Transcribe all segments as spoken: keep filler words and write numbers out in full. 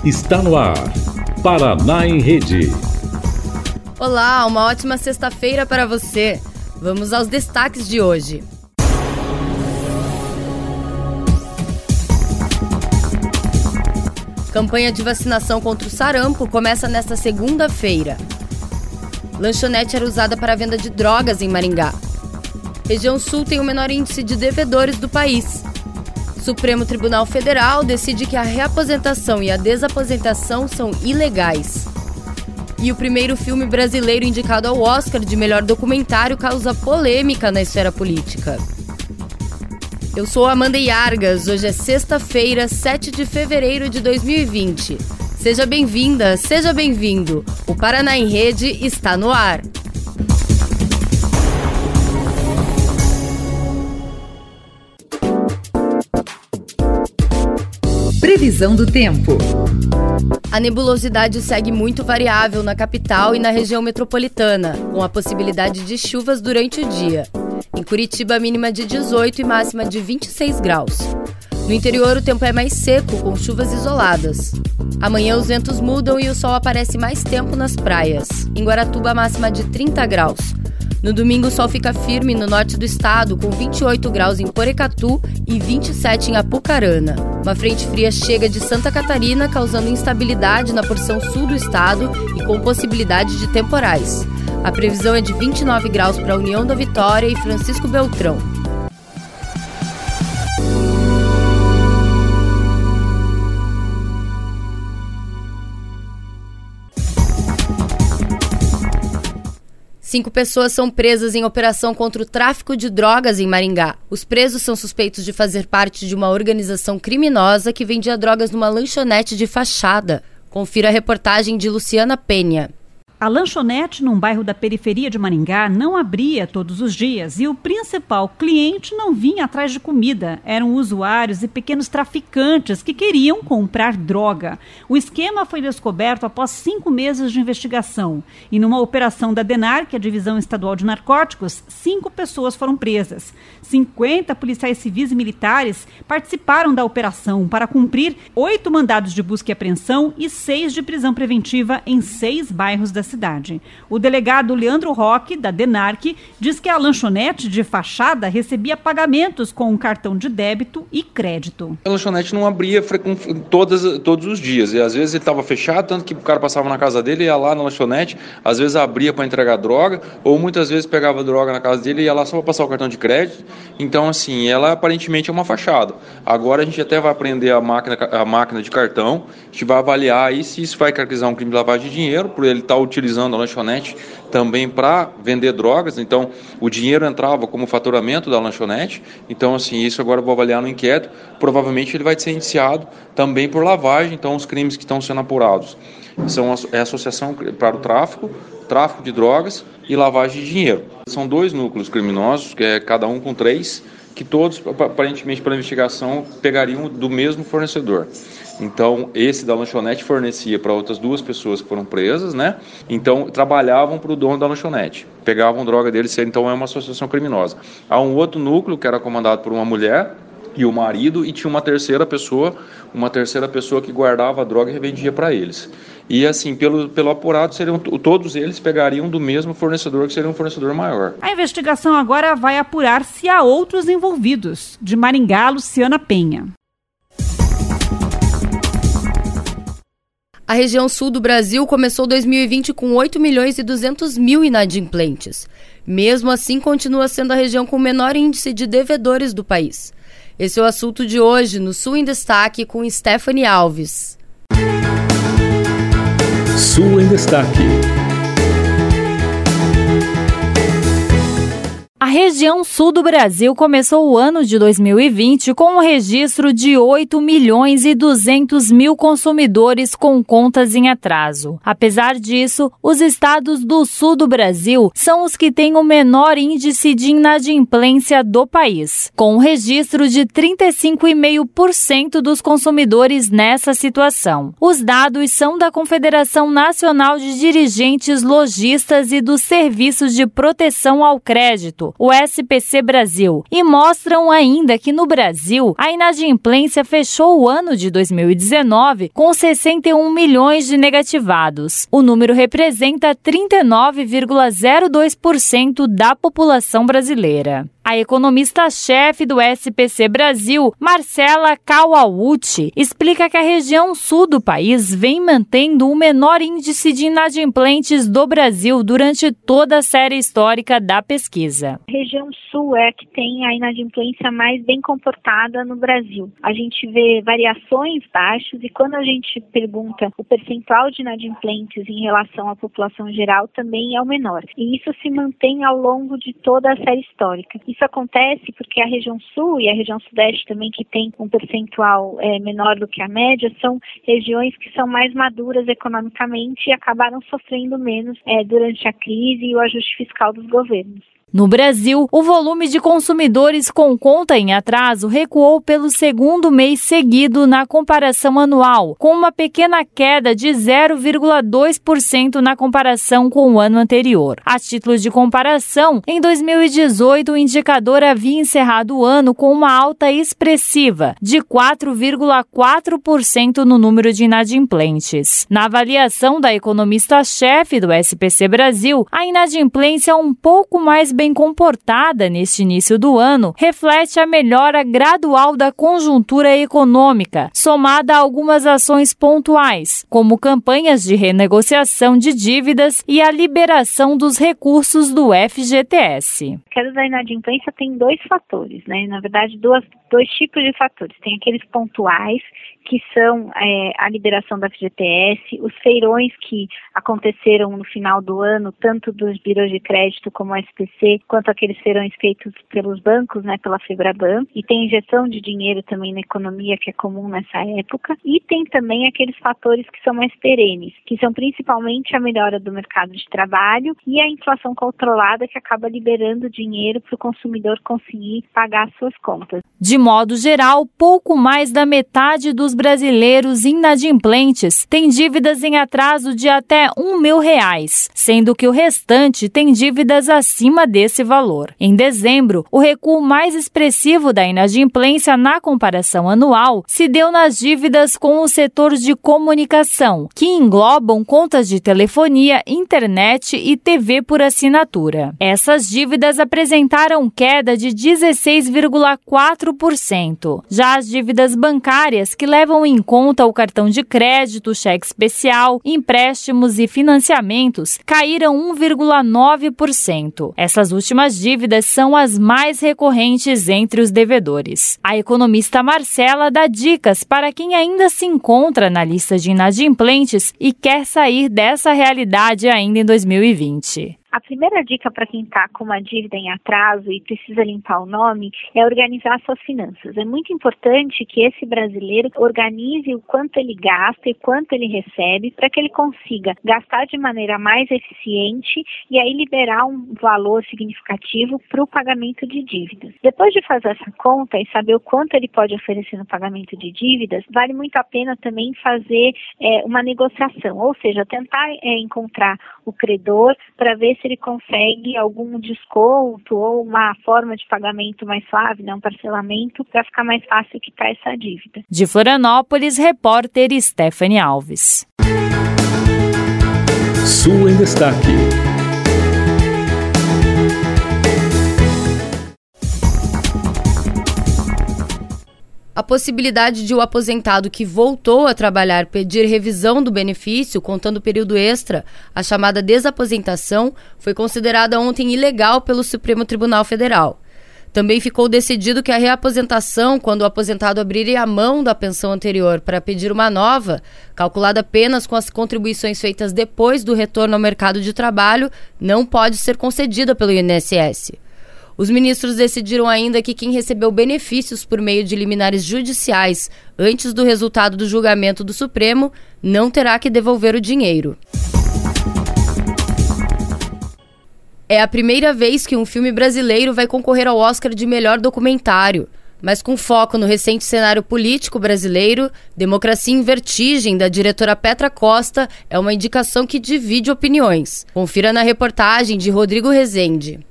Está no ar, Paraná em Rede. Olá, uma ótima sexta-feira para você. Vamos aos destaques de hoje. Campanha de vacinação contra o sarampo começa nesta segunda-feira. Lanchonete era usada para a venda de drogas em Maringá. Região Sul tem o menor índice de devedores do país. Supremo Tribunal Federal decide que a reaposentação e a desaposentação são ilegais. E o primeiro filme brasileiro indicado ao Oscar de melhor documentário causa polêmica na esfera política. Eu sou Amanda Iargas, hoje é sexta-feira, sete de fevereiro de dois mil e vinte. Seja bem-vinda, seja bem-vindo. O Paraná em Rede está no ar. Previsão do tempo. A nebulosidade segue muito variável na capital e na região metropolitana, com a possibilidade de chuvas durante o dia. Em Curitiba, mínima de dezoito e máxima de vinte e seis graus. No interior, o tempo é mais seco, com chuvas isoladas. Amanhã, os ventos mudam e o sol aparece mais tempo nas praias. Em Guaratuba, máxima de trinta graus. No domingo, o sol fica firme no norte do estado, com vinte e oito graus em Porecatu e vinte e sete em Apucarana. Uma frente fria chega de Santa Catarina, causando instabilidade na porção sul do estado e com possibilidade de temporais. A previsão é de vinte e nove graus para a União da Vitória e Francisco Beltrão. Cinco pessoas são presas em operação contra o tráfico de drogas em Maringá. Os presos são suspeitos de fazer parte de uma organização criminosa que vendia drogas numa lanchonete de fachada. Confira a reportagem de Luciana Penha. A lanchonete, num bairro da periferia de Maringá, não abria todos os dias e o principal cliente não vinha atrás de comida. Eram usuários e pequenos traficantes que queriam comprar droga. O esquema foi descoberto após cinco meses de investigação. E numa operação da DENARC, a Divisão Estadual de Narcóticos, cinco pessoas foram presas. cinquenta policiais civis e militares participaram da operação para cumprir oito mandados de busca e apreensão e seis de prisão preventiva em seis bairros da cidade. O delegado Leandro Roque, da DENARC, diz que a lanchonete de fachada recebia pagamentos com um cartão de débito e crédito. A lanchonete não abria todas, todos os dias, e às vezes ele estava fechado, tanto que o cara passava na casa dele, ia lá na lanchonete, às vezes abria para entregar droga, ou muitas vezes pegava droga na casa dele e ia lá só para passar o cartão de crédito. Então, assim, ela aparentemente é uma fachada. Agora a gente até vai aprender a máquina, a máquina de cartão, a gente vai avaliar aí se isso vai caracterizar um crime de lavagem de dinheiro, por ele estar utilizando a lanchonete também para vender drogas. Então o dinheiro entrava como faturamento da lanchonete. Então, assim, isso agora eu vou avaliar no inquérito. Provavelmente ele vai ser indiciado também por lavagem. Então, os crimes que estão sendo apurados são a associação para o tráfico, tráfico de drogas e lavagem de dinheiro. São dois núcleos criminosos, que é cada um com três, que todos, aparentemente pela investigação, pegariam do mesmo fornecedor. Então, esse da lanchonete fornecia para outras duas pessoas que foram presas, né? Então, trabalhavam para o dono da lanchonete. Pegavam droga dele, então é uma associação criminosa. Há um outro núcleo que era comandado por uma mulher e o marido, e tinha uma terceira pessoa, uma terceira pessoa que guardava a droga e revendia para eles. E assim, pelo, pelo apurado, seriam, todos eles pegariam do mesmo fornecedor, que seria um fornecedor maior. A investigação agora vai apurar se há outros envolvidos. De Maringá, Luciana Penha. A região sul do Brasil começou dois mil e vinte com oito milhões e duzentos mil inadimplentes. Mesmo assim, continua sendo a região com o menor índice de devedores do país. Esse é o assunto de hoje, no Sul em Destaque, com Stephanie Alves. Sul em Destaque. A região sul do Brasil começou o ano de dois mil e vinte com um registro de oito milhões e duzentos mil consumidores com contas em atraso. Apesar disso, os estados do sul do Brasil são os que têm o menor índice de inadimplência do país, com um registro de trinta e cinco vírgula cinco por cento dos consumidores nessa situação. Os dados são da Confederação Nacional de Dirigentes Lojistas e dos Serviços de Proteção ao Crédito, Crédito, o S P C Brasil, e mostram ainda que no Brasil a inadimplência fechou o ano de dois mil e dezenove com sessenta e um milhões de negativados. O número representa trinta e nove vírgula zero dois por cento da população brasileira. A economista-chefe do S P C Brasil, Marcela Kawauchi, explica que a região sul do país vem mantendo o menor índice de inadimplentes do Brasil durante toda a série histórica da pesquisa. A região sul é a que tem a inadimplência mais bem comportada no Brasil. A gente vê variações baixas e quando a gente pergunta o percentual de inadimplentes em relação à população geral também é o menor. E isso se mantém ao longo de toda a série histórica. Isso acontece porque a região sul e a região sudeste também, que tem um percentual é, menor do que a média, são regiões que são mais maduras economicamente e acabaram sofrendo menos é, durante a crise e o ajuste fiscal dos governos. No Brasil, o volume de consumidores com conta em atraso recuou pelo segundo mês seguido na comparação anual, com uma pequena queda de zero vírgula dois por cento na comparação com o ano anterior. A título de comparação, em dois mil e dezoito, o indicador havia encerrado o ano com uma alta expressiva de quatro vírgula quatro por cento no número de inadimplentes. Na avaliação da economista-chefe do S P C Brasil, a inadimplência um pouco mais bem comportada neste início do ano reflete a melhora gradual da conjuntura econômica, somada a algumas ações pontuais, como campanhas de renegociação de dívidas e a liberação dos recursos do F G T S. A queda da inadimplência tem dois fatores, né? Na verdade, duas, dois tipos de fatores. Tem aqueles pontuais, que são é, a liberação da F G T S, os feirões que aconteceram no final do ano, tanto dos birôs de crédito como o S P C, quanto aqueles feirões feitos pelos bancos, né, pela Febraban, e tem injeção de dinheiro também na economia, que é comum nessa época, e tem também aqueles fatores que são mais perenes, que são principalmente a melhora do mercado de trabalho e a inflação controlada, que acaba liberando dinheiro para o consumidor conseguir pagar suas contas. De modo geral, pouco mais da metade dos brasileiros inadimplentes têm dívidas em atraso de até um mil reais, sendo que o restante tem dívidas acima desse valor. Em dezembro, o recuo mais expressivo da inadimplência na comparação anual se deu nas dívidas com o setor de comunicação, que englobam contas de telefonia, internet e T V por assinatura. Essas dívidas apresentaram queda de dezesseis vírgula quatro por cento. Já as dívidas bancárias, que levam em conta o cartão de crédito, cheque especial, empréstimos e financiamentos, caíram um vírgula nove por cento. Essas últimas dívidas são as mais recorrentes entre os devedores. A economista Marcela dá dicas para quem ainda se encontra na lista de inadimplentes e quer sair dessa realidade ainda em dois mil e vinte. A primeira dica para quem está com uma dívida em atraso e precisa limpar o nome é organizar suas finanças. É muito importante que esse brasileiro organize o quanto ele gasta e quanto ele recebe para que ele consiga gastar de maneira mais eficiente e aí liberar um valor significativo para o pagamento de dívidas. Depois de fazer essa conta e saber o quanto ele pode oferecer no pagamento de dívidas, vale muito a pena também fazer é, uma negociação, ou seja, tentar é, encontrar o credor para ver se ele consegue algum desconto ou uma forma de pagamento mais suave, né, um parcelamento, para ficar mais fácil quitar essa dívida. De Florianópolis, repórter Stephanie Alves. Sul em Destaque. A possibilidade de o aposentado que voltou a trabalhar pedir revisão do benefício, contando o período extra, a chamada desaposentação, foi considerada ontem ilegal pelo Supremo Tribunal Federal. Também ficou decidido que a reaposentação, quando o aposentado abrir a mão da pensão anterior para pedir uma nova, calculada apenas com as contribuições feitas depois do retorno ao mercado de trabalho, não pode ser concedida pelo I N S S. Os ministros decidiram ainda que quem recebeu benefícios por meio de liminares judiciais antes do resultado do julgamento do Supremo não terá que devolver o dinheiro. É a primeira vez que um filme brasileiro vai concorrer ao Oscar de melhor documentário. Mas com foco no recente cenário político brasileiro, Democracia em Vertigem, da diretora Petra Costa, é uma indicação que divide opiniões. Confira na reportagem de Rodrigo Rezende.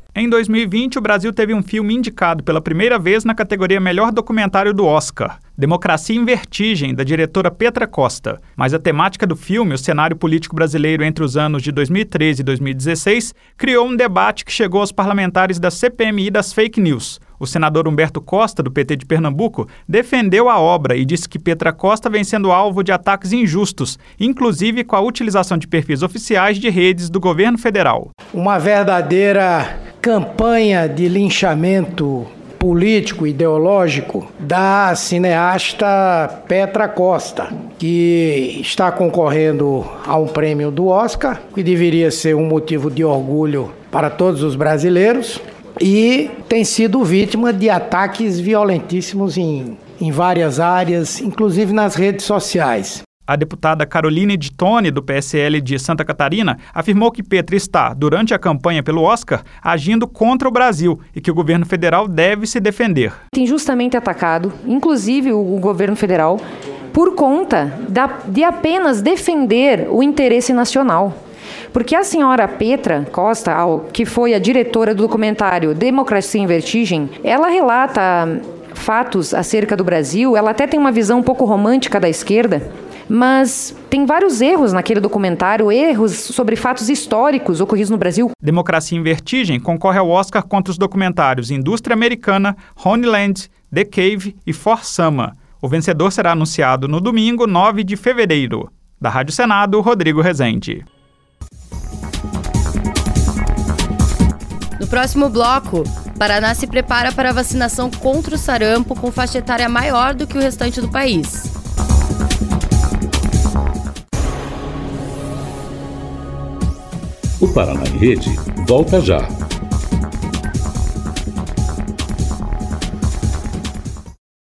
Em dois mil e vinte, o Brasil teve um filme indicado pela primeira vez na categoria Melhor Documentário do Oscar, Democracia em Vertigem, da diretora Petra Costa. Mas a temática do filme, o cenário político brasileiro entre os anos de dois mil e treze e dois mil e dezesseis, criou um debate que chegou aos parlamentares da C P M I das fake news. O senador Humberto Costa, do P T de Pernambuco, defendeu a obra e disse que Petra Costa vem sendo alvo de ataques injustos, inclusive com a utilização de perfis oficiais de redes do governo federal. Uma verdadeira campanha de linchamento político, ideológico da cineasta Petra Costa, que está concorrendo a um prêmio do Oscar, que deveria ser um motivo de orgulho para todos os brasileiros, e tem sido vítima de ataques violentíssimos em, em várias áreas, inclusive nas redes sociais. A deputada Caroline de Tone, do P S L de Santa Catarina, afirmou que Petra está, durante a campanha pelo Oscar, agindo contra o Brasil e que o governo federal deve se defender. Injustamente atacado, inclusive o governo federal, por conta da, de apenas defender o interesse nacional. Porque a senhora Petra Costa, que foi a diretora do documentário Democracia em Vertigem, ela relata fatos acerca do Brasil, ela até tem uma visão um pouco romântica da esquerda, mas tem vários erros naquele documentário, erros sobre fatos históricos ocorridos no Brasil. Democracia em Vertigem concorre ao Oscar contra os documentários Indústria Americana, Honeyland, The Cave e For Sama. O vencedor será anunciado no domingo, nove de fevereiro. Da Rádio Senado, Rodrigo Rezende. No próximo bloco, Paraná se prepara para a vacinação contra o sarampo com faixa etária maior do que o restante do país. O Paraná em Rede volta já.